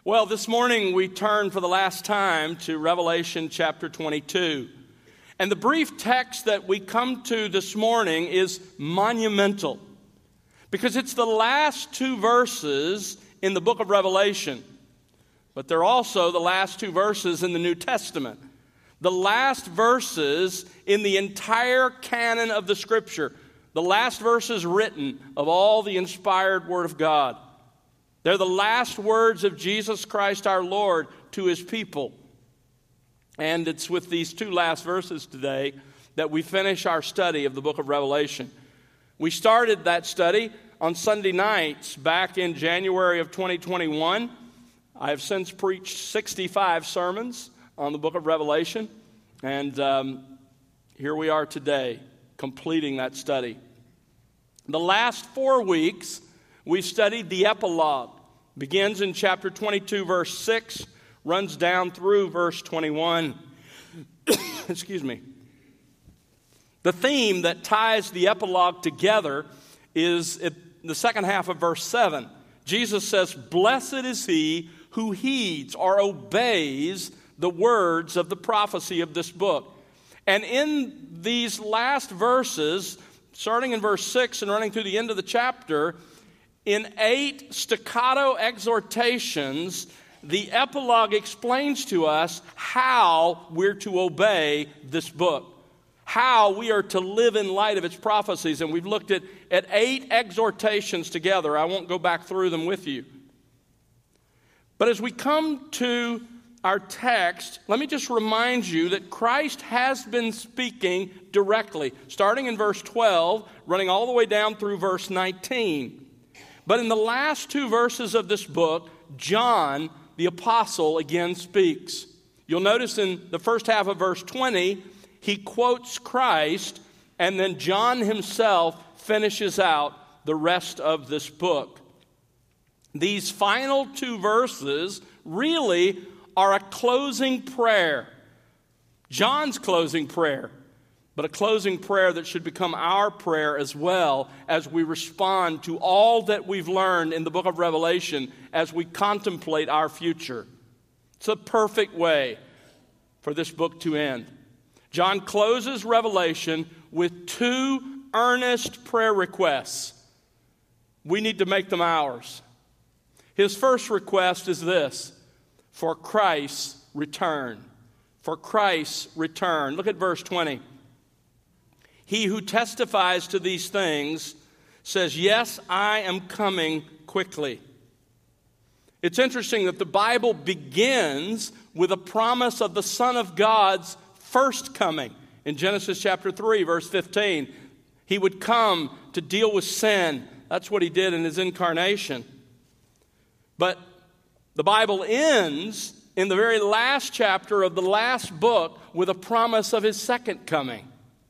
Well, this morning we turn for the last time to Revelation chapter 22. And the brief text that we come to this morning is monumental because it's the last two verses in the book of Revelation. But they're also the last two verses in the New Testament. The last verses in the entire canon of the Scripture. The last verses written of all the inspired Word of God. They're the last words of Jesus Christ our Lord to His people. And it's with these two last verses today that we finish our study of the book of Revelation. We started that study on Sunday nights back in January of 2021. I have since preached 65 sermons on the book of Revelation. And here we are today, completing that study. The last 4 weeks, we've studied the epilogue. Begins in chapter 22, verse 6, runs down through verse 21. Excuse me. The theme that ties the epilogue together is the second half of verse 7. Jesus says, "Blessed is he who heeds or obeys the words of the prophecy of this book." And in these last verses, starting in verse 6 and running through the end of the chapter, in 8 staccato exhortations, the epilogue explains to us how we're to obey this book, how we are to live in light of its prophecies. And we've looked at 8 exhortations together. I won't go back through them with you. But as we come to our text, let me just remind you that Christ has been speaking directly, starting in verse 12, running all the way down through verse 19. But in the last 2 verses of this book, John, the apostle, again speaks. You'll notice in the first half of verse 20, he quotes Christ, and then John himself finishes out the rest of this book. These final 2 verses really are a closing prayer. John's closing prayer. But a closing prayer that should become our prayer as well as we respond to all that we've learned in the book of Revelation as we contemplate our future. It's a perfect way for this book to end. John closes Revelation with 2 earnest prayer requests. We need to make them ours. His first request is this: for Christ's return. For Christ's return. Look at verse 20. He who testifies to these things says, "Yes, I am coming quickly." It's interesting that the Bible begins with a promise of the Son of God's first coming. In Genesis chapter 3, verse 15, He would come to deal with sin. That's what He did in His incarnation. But the Bible ends in the very last chapter of the last book with a promise of His second coming.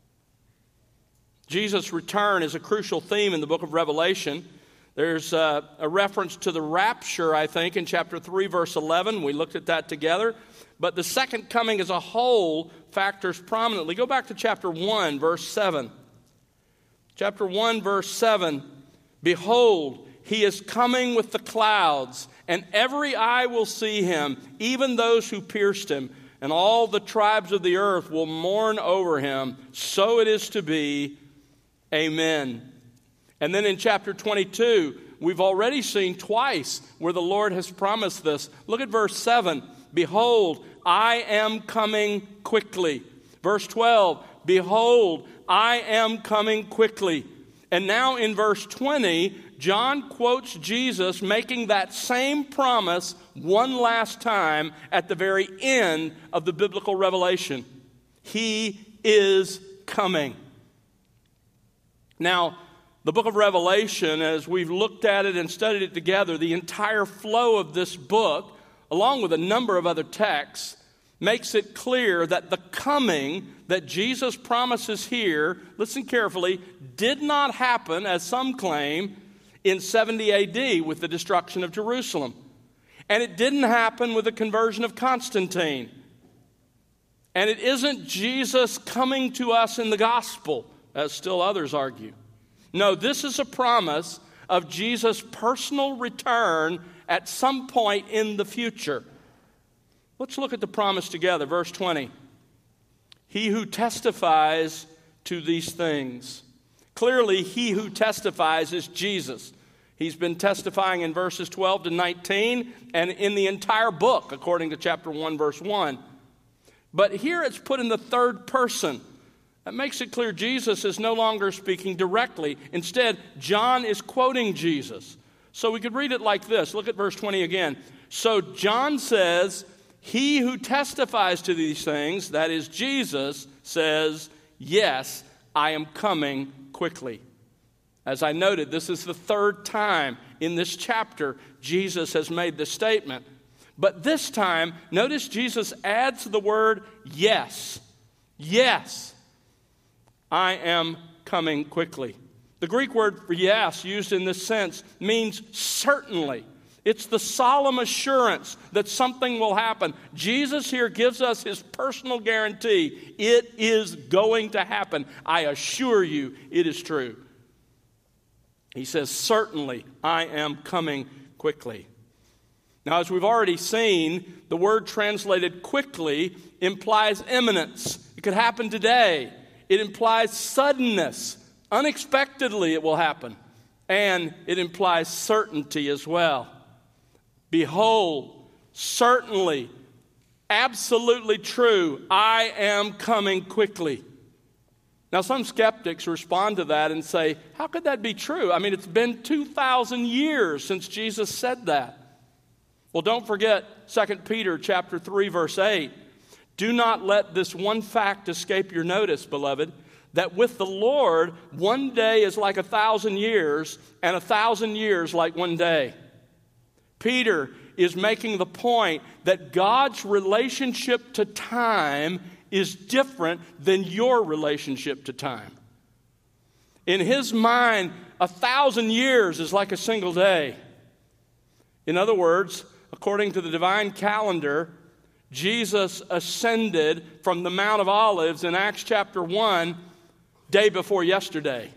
Jesus' return is a crucial theme in the book of Revelation. There's a reference to the rapture, I think, in chapter 3, verse 11. We looked at that together. But the second coming as a whole factors prominently. Go back to chapter 1, verse 7. Chapter 1, verse 7. "Behold, He is coming with the clouds, and every eye will see Him, even those who pierced Him. And all the tribes of the earth will mourn over Him. So it is to be. Amen." And then in chapter 22, we've already seen twice where the Lord has promised this. Look at verse 7. "Behold, I am coming quickly." Verse 12. "Behold, I am coming quickly." And now in verse 20, John quotes Jesus making that same promise one last time at the very end of the biblical revelation. He is coming. Now, the book of Revelation, as we've looked at it and studied it together, the entire flow of this book, along with a number of other texts, makes it clear that the coming that Jesus promises here, listen carefully, did not happen, as some claim, in 70 AD with the destruction of Jerusalem. And it didn't happen with the conversion of Constantine. And it isn't Jesus coming to us in the gospel, as still others argue. No, this is a promise of Jesus' personal return at some point in the future. Let's look at the promise together. Verse 20. He who testifies to these things. Clearly, he who testifies is Jesus. He's been testifying in verses 12 to 19 and in the entire book, according to chapter 1, verse 1. But here it's put in the third person. That makes it clear Jesus is no longer speaking directly. Instead, John is quoting Jesus. So we could read it like this. Look at verse 20 again. So John says, he who testifies to these things, that is Jesus, says, yes, I am coming quickly. As I noted, this is the third time in this chapter Jesus has made this statement. But this time, notice Jesus adds the word yes. Yes, I am coming quickly. The Greek word for yes, used in this sense, means certainly. It's the solemn assurance that something will happen. Jesus here gives us his personal guarantee. It is going to happen. I assure you it is true. He says, certainly, I am coming quickly. Now, as we've already seen, the word translated quickly implies imminence. It could happen today. It implies suddenness. Unexpectedly it will happen. And it implies certainty as well. Behold, certainly, absolutely true, I am coming quickly. Now, some skeptics respond to that and say, how could that be true? I mean, it's been 2,000 years since Jesus said that. Well, don't forget 2 Peter chapter 3, verse 8. Do not let this one fact escape your notice, beloved, that with the Lord, one day is like 1,000 years, and 1,000 years like one day. Peter is making the point that God's relationship to time is different than your relationship to time. In his mind, 1,000 years is like a single day. In other words, according to the divine calendar, Jesus ascended from the Mount of Olives in Acts chapter 1, day before yesterday.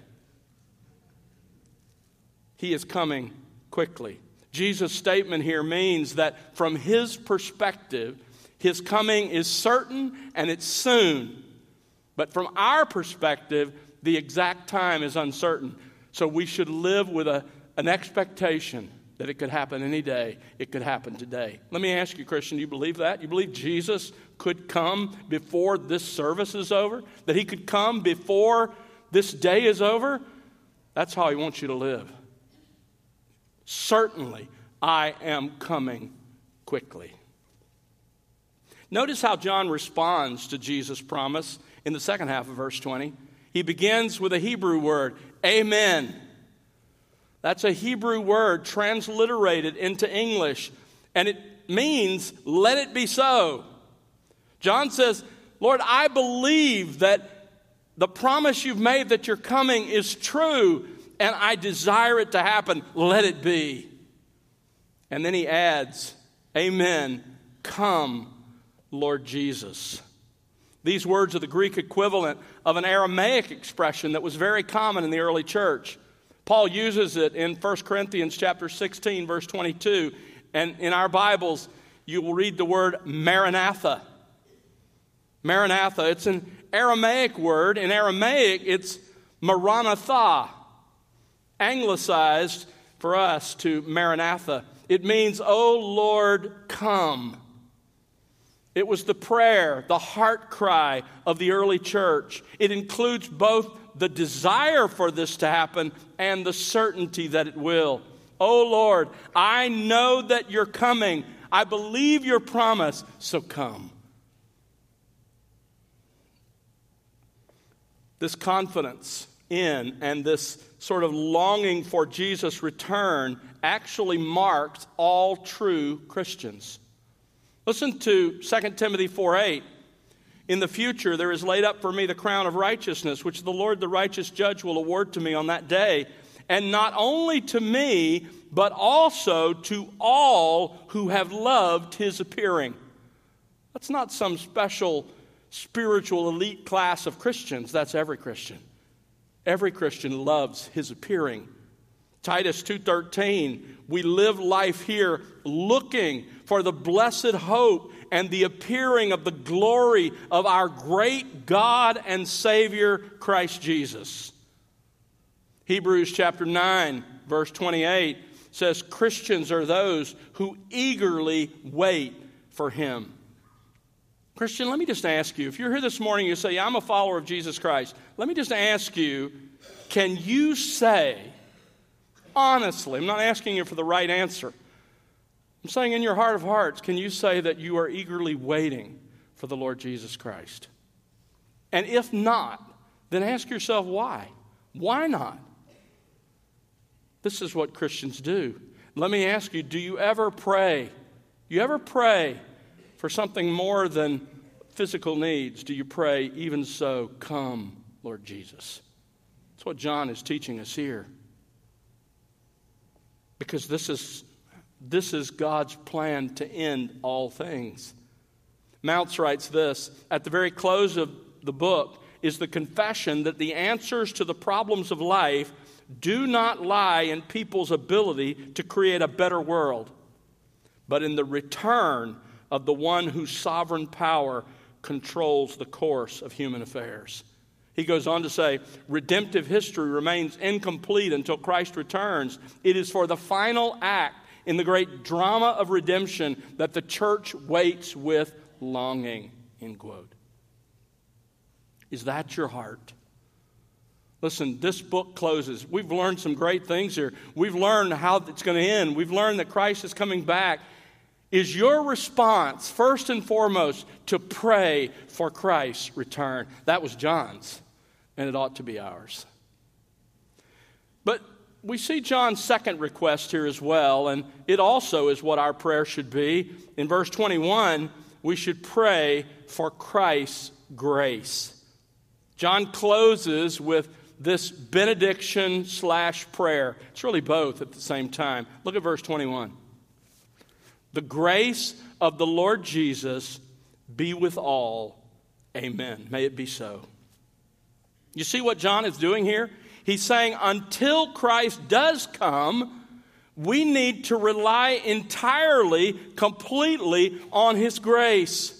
He is coming quickly. Jesus' statement here means that from his perspective, his coming is certain and it's soon. But from our perspective, the exact time is uncertain. So we should live with an expectation that it could happen any day. It could happen today. Let me ask you, Christian, do you believe that? You believe Jesus could come before this service is over? That he could come before this day is over? That's how he wants you to live. Certainly, I am coming quickly. Notice how John responds to Jesus' promise in the second half of verse 20. He begins with a Hebrew word, amen. That's a Hebrew word transliterated into English, and it means, let it be so. John says, Lord, I believe that the promise you've made that you're coming is true, and I desire it to happen. Let it be. And then he adds, amen, come, Lord Jesus. These words are the Greek equivalent of an Aramaic expression that was very common in the early church. Paul uses it in 1 Corinthians chapter 16, verse 22. And in our Bibles, you will read the word Maranatha. Maranatha, it's an Aramaic word. In Aramaic, it's Maranatha, anglicized for us to Maranatha. It means, O Lord, come. It was the prayer, the heart cry of the early church. It includes both the desire for this to happen and the certainty that it will. Oh Lord, I know that you're coming. I believe your promise, so come. This confidence in and this sort of longing for Jesus' return actually marks all true Christians. Listen to 2 Timothy 4:8. In the future there is laid up for me the crown of righteousness, which the Lord the righteous judge will award to me on that day, and not only to me, but also to all who have loved his appearing. That's not some special spiritual elite class of Christians. That's every Christian. Every Christian loves his appearing. Titus 2:13, we live life here looking for the blessed hope and the appearing of the glory of our great God and Savior, Christ Jesus. Hebrews chapter 9, verse 28 says, Christians are those who eagerly wait for Him. Christian, let me just ask you, if you're here this morning, you say, I'm a follower of Jesus Christ. Let me just ask you, can you say, honestly, I'm not asking you for the right answer. I'm saying in your heart of hearts, can you say that you are eagerly waiting for the Lord Jesus Christ? And if not, then ask yourself why. Why not? This is what Christians do. Let me ask you, do you ever pray? You ever pray for something more than physical needs? Do you pray, even so, come, Lord Jesus? That's what John is teaching us here. Because this is God's plan to end all things. Mounce writes this, at the very close of the book is the confession that the answers to the problems of life do not lie in people's ability to create a better world, but in the return of the one whose sovereign power controls the course of human affairs. He goes on to say, redemptive history remains incomplete until Christ returns. It is for the final act in the great drama of redemption that the church waits with longing, end quote. Is that your heart? Listen, this book closes. We've learned some great things here. We've learned how it's going to end. We've learned that Christ is coming back. Is your response, first and foremost, to pray for Christ's return? That was John's, and it ought to be ours. But we see John's second request here as well, and it also is what our prayer should be. In verse 21, we should pray for Christ's grace. John closes with this benediction / prayer. It's really both at the same time. Look at verse 21. The grace of the Lord Jesus be with all. Amen. May it be so. You see what John is doing here? He's saying until Christ does come, we need to rely entirely, completely on His grace.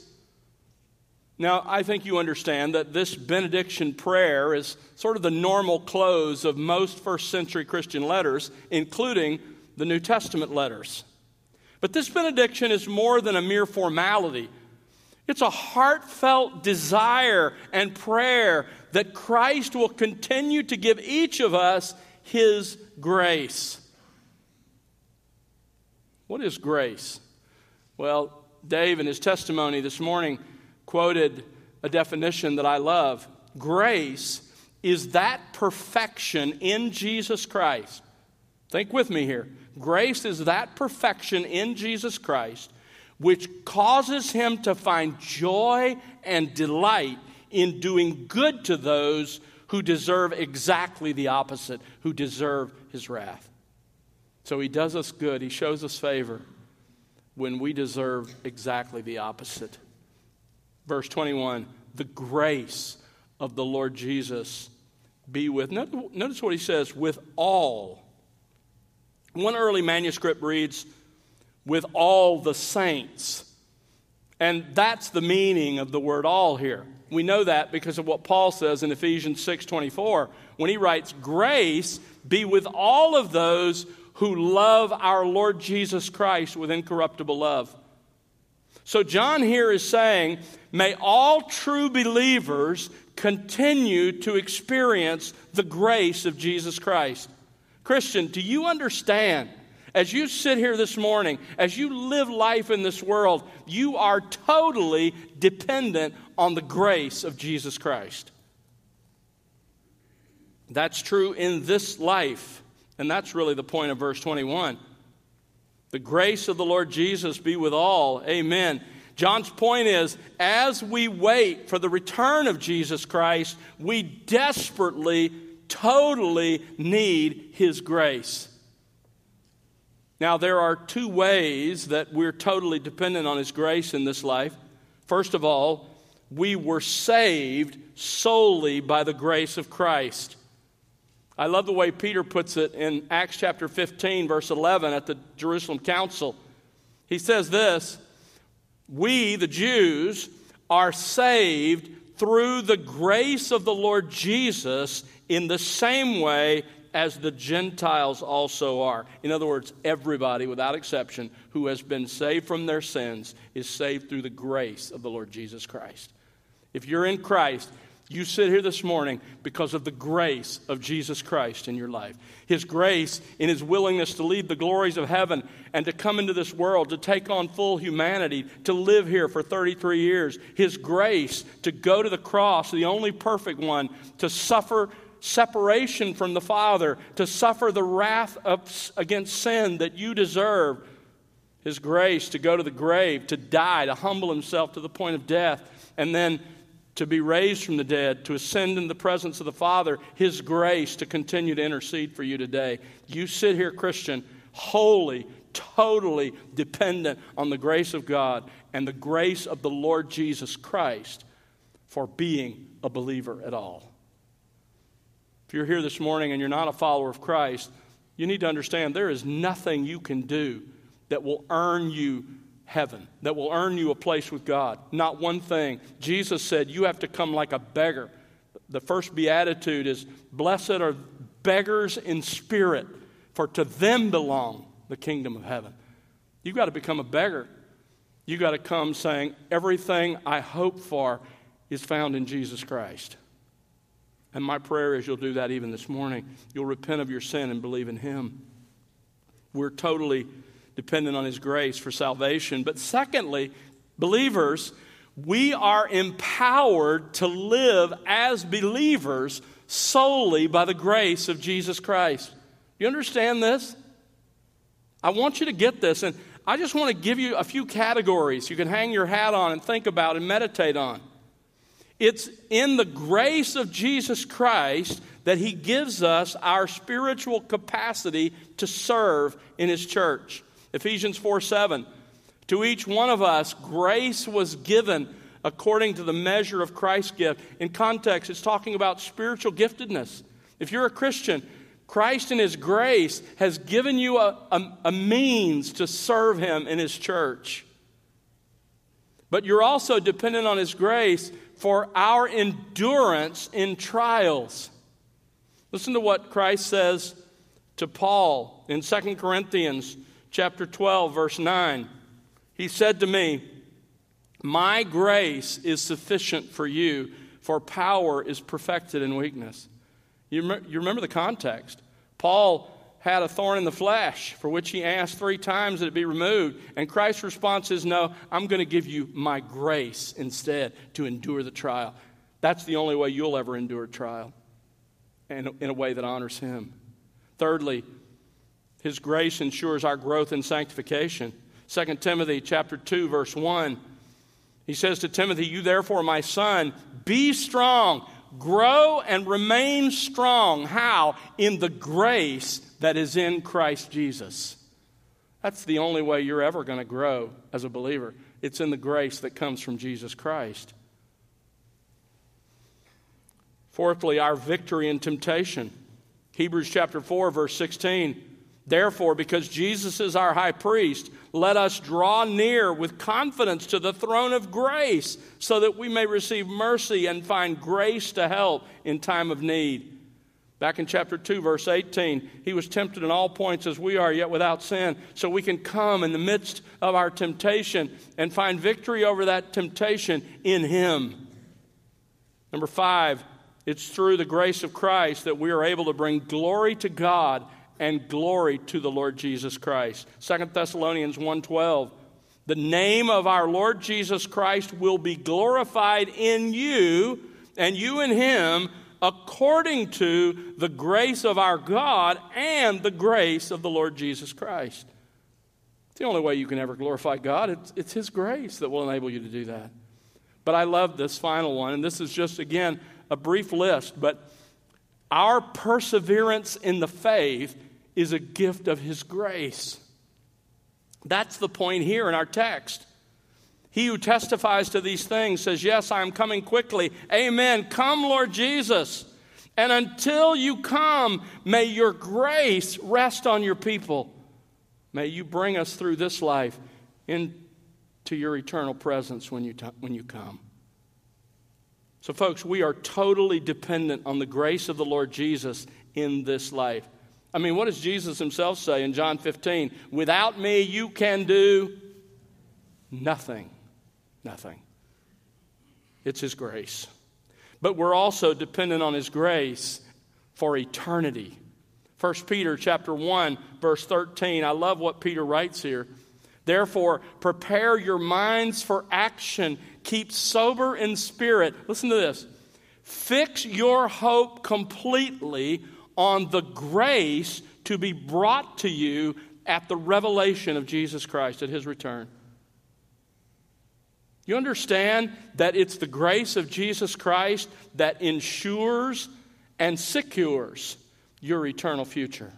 Now, I think you understand that this benediction prayer is sort of the normal close of most first century Christian letters, including the New Testament letters. But this benediction is more than a mere formality. It's a heartfelt desire and prayer that Christ will continue to give each of us His grace. What is grace? Well, Dave in his testimony this morning quoted a definition that I love. Grace is that perfection in Jesus Christ. Think with me here. Grace is that perfection in Jesus Christ which causes Him to find joy and delight in doing good to those who deserve exactly the opposite, who deserve His wrath. So He does us good. He shows us favor when we deserve exactly the opposite. Verse 21, the grace of the Lord Jesus be with. Notice what he says, with all. One early manuscript reads, with all the saints. And that's the meaning of the word all here. We know that because of what Paul says in Ephesians 6:24, when he writes, grace be with all of those who love our Lord Jesus Christ with incorruptible love. So John here is saying, may all true believers continue to experience the grace of Jesus Christ. Christian, do you understand? As you sit here this morning, as you live life in this world, you are totally dependent on the grace of Jesus Christ. That's true in this life, and that's really the point of verse 21. The grace of the Lord Jesus be with all. Amen. John's point is, as we wait for the return of Jesus Christ, we desperately, totally need His grace. Now, there are two ways that we're totally dependent on His grace in this life. First of all, we were saved solely by the grace of Christ. I love the way Peter puts it in Acts chapter 15, verse 11 at the Jerusalem Council. He says this, "We, the Jews, are saved through the grace of the Lord Jesus in the same way as the Gentiles also are." In other words, everybody, without exception, who has been saved from their sins is saved through the grace of the Lord Jesus Christ. If you're in Christ, you sit here this morning because of the grace of Jesus Christ in your life. His grace in His willingness to leave the glories of heaven and to come into this world, to take on full humanity, to live here for 33 years. His grace to go to the cross, the only perfect one, to suffer separation from the Father, to suffer the wrath against sin that you deserve. His grace to go to the grave, to die, to humble Himself to the point of death, and then to be raised from the dead, to ascend in the presence of the Father. His grace to continue to intercede for you today. You sit here, Christian, wholly, totally dependent on the grace of God and the grace of the Lord Jesus Christ for being a believer at all. If you're here this morning and you're not a follower of Christ, you need to understand there is nothing you can do that will earn you heaven, that will earn you a place with God. Not one thing. Jesus said you have to come like a beggar. The first beatitude is, "Blessed are beggars in spirit, for to them belong the kingdom of heaven." You've got to become a beggar. You've got to come saying, everything I hope for is found in Jesus Christ. And my prayer is you'll do that even this morning. You'll repent of your sin and believe in Him. We're totally dependent on His grace for salvation. But secondly, believers, we are empowered to live as believers solely by the grace of Jesus Christ. You understand this? I want you to get this, and I just want to give you a few categories you can hang your hat on and think about and meditate on. It's in the grace of Jesus Christ that He gives us our spiritual capacity to serve in His church. Ephesians 4:7, "To each one of us grace was given according to the measure of Christ's gift." In context, it's talking about spiritual giftedness. If you're a Christian, Christ in His grace has given you a means to serve Him in His church. But you're also dependent on His grace for our endurance in trials. Listen to what Christ says to Paul in 2 Corinthians chapter 12, verse 9. He said to me, "My grace is sufficient for you, for power is perfected in weakness." You remember the context. Paul had a thorn in the flesh for which he asked 3 times that it be removed. And Christ's response is, "No, I'm going to give you my grace instead to endure the trial." That's the only way you'll ever endure a trial, and in a way that honors Him. Thirdly, His grace ensures our growth in sanctification. 2 Timothy chapter 2, verse 1. He says to Timothy, "You therefore, my son, be strong, grow and remain strong." How? In the grace that is in Christ Jesus. That's the only way you're ever going to grow as a believer. It's in the grace that comes from Jesus Christ. Fourthly, our victory in temptation. Hebrews chapter 4, verse 16. "Therefore, because Jesus is our high priest, let us draw near with confidence to the throne of grace, so that we may receive mercy and find grace to help in time of need." Back in chapter 2, verse 18, He was tempted in all points as we are, yet without sin. So we can come in the midst of our temptation and find victory over that temptation in Him. Number 5, it's through the grace of Christ that we are able to bring glory to God and glory to the Lord Jesus Christ. 2 Thessalonians 1:12, "The name of our Lord Jesus Christ will be glorified in you, and you in Him, according to the grace of our God and the grace of the Lord Jesus Christ." It's the only way you can ever glorify God. It's His grace that will enable you to do that. But I love this final one, and this is just, again, a brief list, but our perseverance in the faith is a gift of His grace. That's the point here in our text. He who testifies to these things says, "Yes, I am coming quickly." Amen. Come, Lord Jesus. And until you come, may your grace rest on your people. May you bring us through this life into your eternal presence when you come. So, folks, we are totally dependent on the grace of the Lord Jesus in this life. I mean, what does Jesus himself say in John 15? Without me, you can do nothing. Nothing. It's his grace. But we're also dependent on his grace for eternity. 1 Peter chapter 1, verse 13. I love what Peter writes here. Therefore, prepare your minds for action. Keep sober in spirit. Listen to this. Fix your hope completely on the grace to be brought to you at the revelation of Jesus Christ at his return. You understand that it's the grace of Jesus Christ that ensures and secures your eternal future.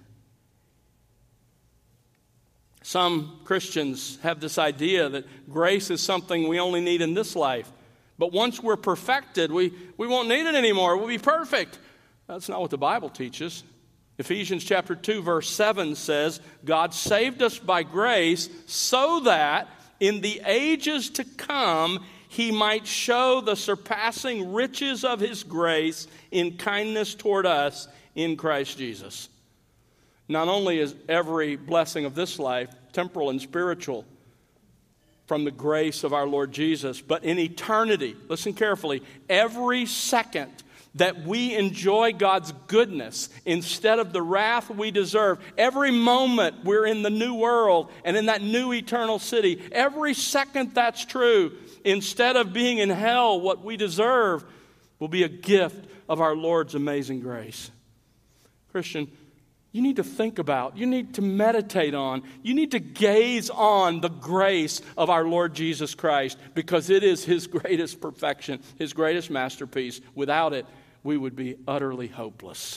Some Christians have this idea that grace is something we only need in this life. But once we're perfected, we won't need it anymore. We'll be perfect. That's not what the Bible teaches. Ephesians chapter 2, verse 7 says, God saved us by grace so that in the ages to come, he might show the surpassing riches of his grace in kindness toward us in Christ Jesus. Not only is every blessing of this life, temporal and spiritual, from the grace of our Lord Jesus, but in eternity, listen carefully, every second that we enjoy God's goodness instead of the wrath we deserve. Every moment we're in the new world and in that new eternal city. Every second that's true, instead of being in hell, what we deserve will be a gift of our Lord's amazing grace. Christian, you need to think about, you need to meditate on, you need to gaze on the grace of our Lord Jesus Christ, because it is his greatest perfection, his greatest masterpiece. Without it, we would be utterly hopeless.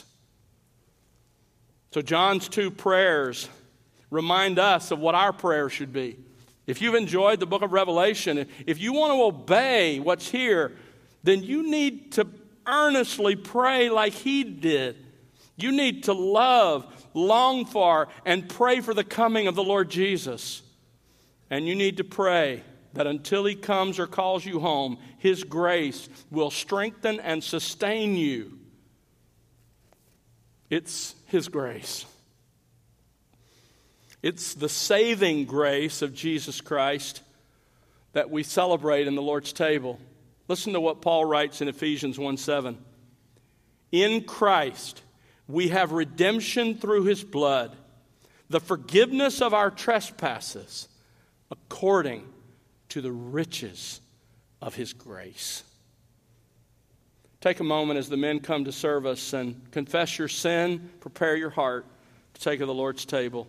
So John's two prayers remind us of what our prayer should be. If you've enjoyed the book of Revelation, if you want to obey what's here, then you need to earnestly pray like he did. You need to love, long for, and pray for the coming of the Lord Jesus. And you need to pray that until he comes or calls you home, his grace will strengthen and sustain you. It's his grace. It's the saving grace of Jesus Christ that we celebrate in the Lord's table. Listen to what Paul writes in Ephesians 1:7. In Christ, we have redemption through his blood, the forgiveness of our trespasses, according to the riches of his grace. Take a moment as the men come to serve us and confess your sin, prepare your heart to take of the Lord's table.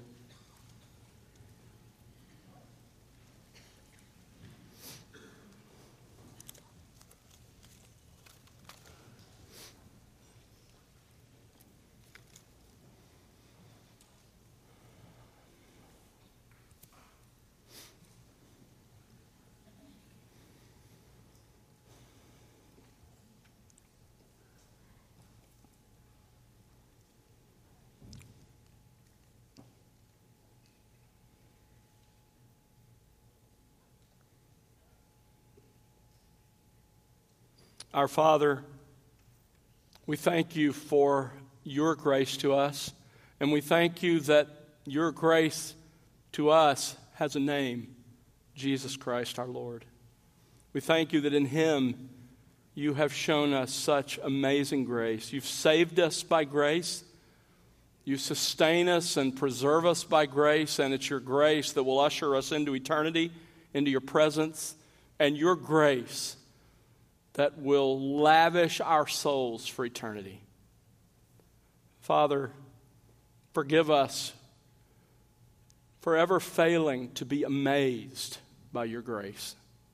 Our Father, we thank you for your grace to us, and we thank you that your grace to us has a name, Jesus Christ our Lord. We thank you that in him you have shown us such amazing grace. You've saved us by grace. You sustain us and preserve us by grace, and it's your grace that will usher us into eternity, into your presence, and your grace that will lavish our souls for eternity. Father, forgive us for ever failing to be amazed by your grace.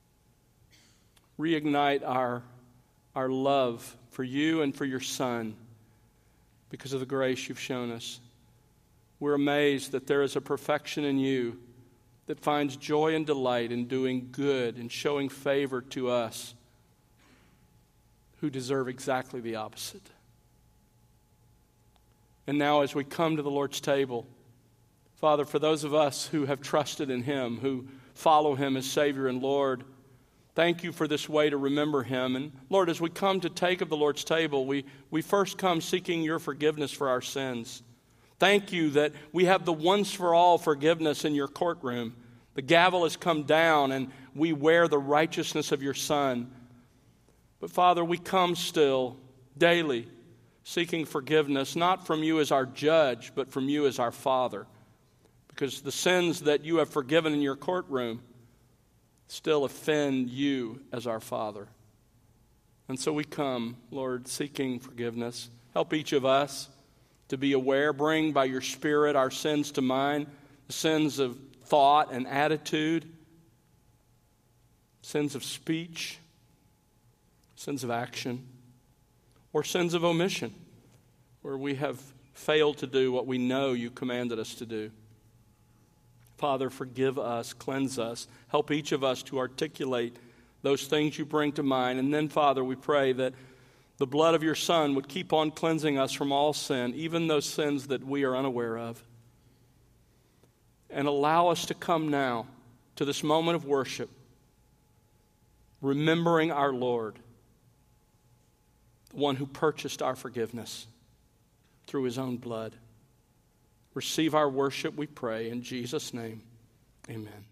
Reignite our love for you and for your Son because of the grace you've shown us. We're amazed that there is a perfection in you that finds joy and delight in doing good and showing favor to us who deserve exactly the opposite. And now as we come to the Lord's table, Father, for those of us who have trusted in Him, who follow Him as Savior and Lord, thank you for this way to remember Him. And Lord, as we come to take of the Lord's table, we first come seeking your forgiveness for our sins. Thank you that we have the once-for-all forgiveness in your courtroom. The gavel has come down and we wear the righteousness of your Son. But Father, we come still daily seeking forgiveness, not from you as our judge, but from you as our Father. Because the sins that you have forgiven in your courtroom still offend you as our Father. And so we come, Lord, seeking forgiveness. Help each of us to be aware. Bring by your Spirit our sins to mind, the sins of thought and attitude, sins of speech, sins of action, or sins of omission, where we have failed to do what we know you commanded us to do. Father, forgive us, cleanse us, help each of us to articulate those things you bring to mind. And then, Father, we pray that the blood of your Son would keep on cleansing us from all sin, even those sins that we are unaware of. And allow us to come now to this moment of worship, remembering our Lord, the one who purchased our forgiveness through his own blood. Receive our worship, we pray, in Jesus' name. Amen.